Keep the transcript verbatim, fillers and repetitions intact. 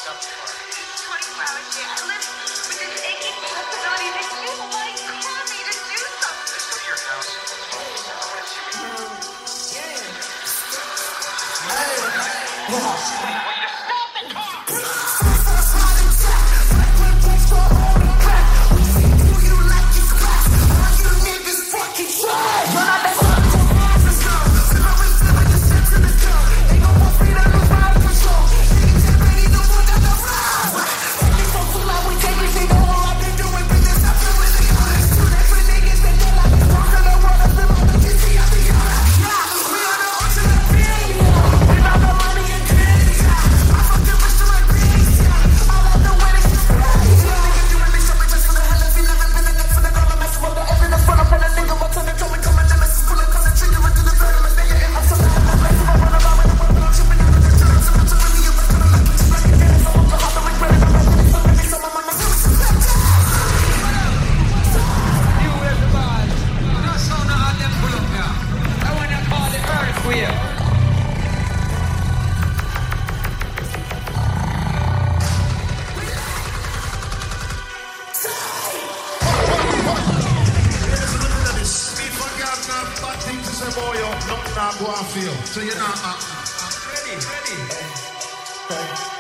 twenty-four hours a day. I live with this aching possibility that you might call me to do something. Let's go to your house. I want to see what you do. I want you to stop and talk. So you're not uh, uh, ready, ready.